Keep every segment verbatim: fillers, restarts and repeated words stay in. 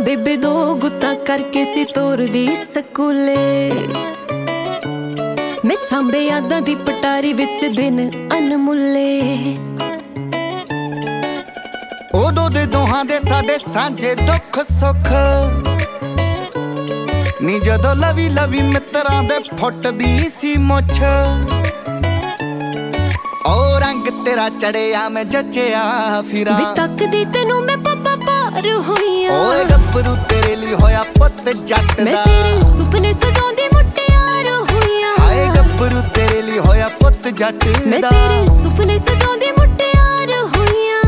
ਬੇਬੇ ਦੋ ਗੁੱਤਾਂ ਕਰਕੇ ਸੀ ਤੋਰਦੀ ਸਕੂਲੇ। ਮੈਂ ਸਾਂਭੇ ਯਾਦਾਂ ਦੀ ਪਟਾਰੀ ਵਿੱਚ ਦਿਨ ਅਨਮੁੱਲੇ। ਉਦੋਂ ਦੇ ਦੋਹਾਂ ਦੇ ਸਾਡੇ ਸਾਂਝੇ ਦੁੱਖ ਸੁੱਖ ਨੀ ਜਦੋਂ ਲਵੀ ਲਵੀ ਮਿੱਤਰਾਂ ਦੇ ਫੁੱਟਦੀ ਸੀ ਮੁੱਛ। ਉਹ ਰੰਗ ਤੇਰਾ ਚੜਿਆ ਮੈਂ ਜੱਜਿਆ ਫਿਰਾਂ ਵੀ ਤੱਕਦੀ ਤੈਨੂੰ ਮੈਂ ਪਾਪਾ ਪਾਰ ਹੋਈਆਂ। ਓਏ ਗੱਭਰੂ ਤੇਰੇ ਲਈ ਹੋਇਆ ਪੁੱਤ ਜੱਟ ਦਾ, ਮੈਂ ਤੇਰੇ ਸੁਪਨੇ ਸਜਾਉਂਦੀ ਮੁਟਿਆਰ ਹੋਈਆਂ। ਹਾਏ ਗੱਭਰੂ ਤੇਰੇ ਲਈ ਹੋਇਆ ਪੁੱਤ ਜੱਟ ਦਾ, ਮੈਂ ਤੇਰੇ ਸੁਪਨੇ ਸਜਾਉਂਦੀ ਮੁਟਿਆਰ ਹੋਈਆਂ।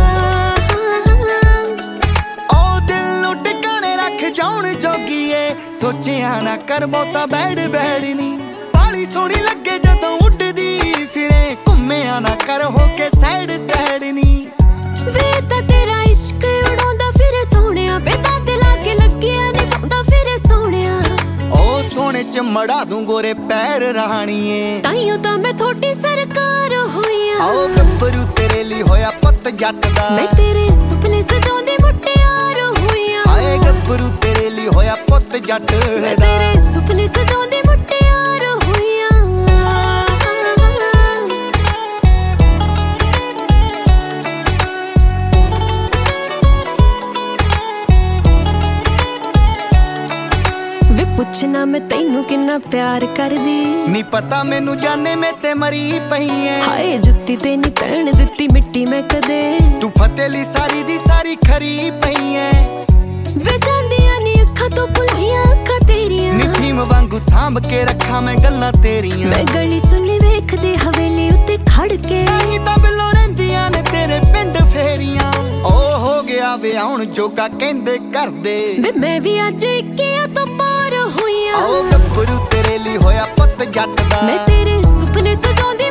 ਉਹ ਦਿਲ ਨੂੰ ਟਿਕਾਣੇ ਰੱਖ ਜਾਉਣ ਜੋਗੀਏ, ਸੋਚਿਆ ਨਾ ਕਰ ਬਹੁਤਾ ਬੈੜ ਬੈੜ ਨੀ। ਬਾਲੀ ਸੋਹਣੀ ਲੱਗੇ ਜਦੋਂ ਉੱਡਦੀ ਫਿਰੇ, ਘੁੰਮਿਆ ਨਾ ਕਰ ਹੋ ਕੇ ਸੈਡ ਸੈਡ ਨੀ। ਵੇ ਤਾਂ ਤੇਰਾ ਇਸ਼ਕ ਉਡਾਉਂਦਾ ਫਿਰੇ ਸੋਹਣਿਆ, ਬੇਤਾ ਤੇ ਲਾਗੇ ਲੱਗਿਆ ਨੀ ਪਾਉਂਦਾ ਫਿਰੇ ਸੋਹਣਿਆ। ਉਹ ਸੋਹਣੇ ਚ ਮੜਾ ਦੂੰ ਗੋਰੇ ਪੈਰ ਰਾਣੀਏ, ਤਾਈਓ ਤਾਂ ਮੈਂ ਥੋੜੀ ਸਰਕਾਰ ਹੋਈਆਂ। ਆਓ ਗੱਭਰੂ ਤੇਰੇ ਲਈ ਹੋਇਆ ਪੁੱਤ ਜੱਟ ਦਾ, ਮੈਂ ਤੇਰੇ ਸੁਪਨੇ ਸਜਾਉਂਦੀ ਮੁਟਿਆਰ ਹੋਈਆਂ। ਹਾਏ ਗੱਭਰੂ ਤੇਰੇ ਲਈ ਹੋਇਆ ਪੁੱਤ ਜੱਟ ਮੈਂ ਦਾ, ਤੇਰੇ ਸੁਪਨੇ ਸਜਾਉਂਦੀ ਮੁਟਿਆਰ ਹੋਈਆਂ। ਵੇ ਪੁੱਛਣਾ ਮੈਂ ਤੈਨੂੰ ਕਿੰਨਾ ਪਿਆਰ ਕਰਦੀ, ਨੀ ਪਤਾ ਮੈਨੂੰ ਜਾਣੇ ਮੈਂ ਤੇ ਮਰੀ ਪਈ ਐ। ਹਾਏ ਜੁੱਤੀ ਤੇ ਨੀ ਪੈਣ ਦਿੱਤੀ ਮਿੱਟੀ ਮੈਂ ਕਦੇ, ਤੂੰ ਫਤਿਹ ਲਈ ਸਾਰੀ ਦੀ ਸਾਰੀ ਖਰੀ ਪਈ ਐ। ਵੇ ਜਾਂਦੀਆਂ ਨੀ ਅੱਖਾਂ ਤੋਂ ਭੁੱਲੀਆਂ ਅੱਖਾਂ ਤੇਰੀਆਂ, ਨੀ ਭੀਮ ਵਾਂਗੂ ਸਾਂਭ ਕੇ ਰੱਖਾਂ ਮੈਂ ਗੱਲਾਂ ਤੇਰੀਆਂ। ਮੈਂ ਗਲੀ ਸੁਣੀ ਵੇਖਦੇ ਹਵੇਲੀ ਉੱਤੇ ਖੜ ਕੇ, ਨਹੀਂ ਤਾਂ ਬਿੱਲੋ ਰਹਿੰਦੀਆਂ ਨੇ ਤੇਰੇ ਪਿੰਡ ਫੇਰੀਆਂ। ਉਹ ਹੋ ਗਿਆ ਵਿਆਹੁਣ ਜੋਗਾ ਕਹਿੰਦੇ ਕਰਦੇ, ਵੇ ਮੈਂ ਵੀ ਅੱਜ ਇੱਕਿਆਂ ਤੋਂ ਪਾਰ ਹੋਈਆਂ। ਆਓ ਗੱਭਰੂ ਤੇਰੇ ਲਈ ਹੋਇਆ ਪੁੱਤ ਜੱਟ ਦਾ, ਮੈਂ ਤੇਰੇ ਸੁਪਨੇ ਸਜਾਉਂਦੀ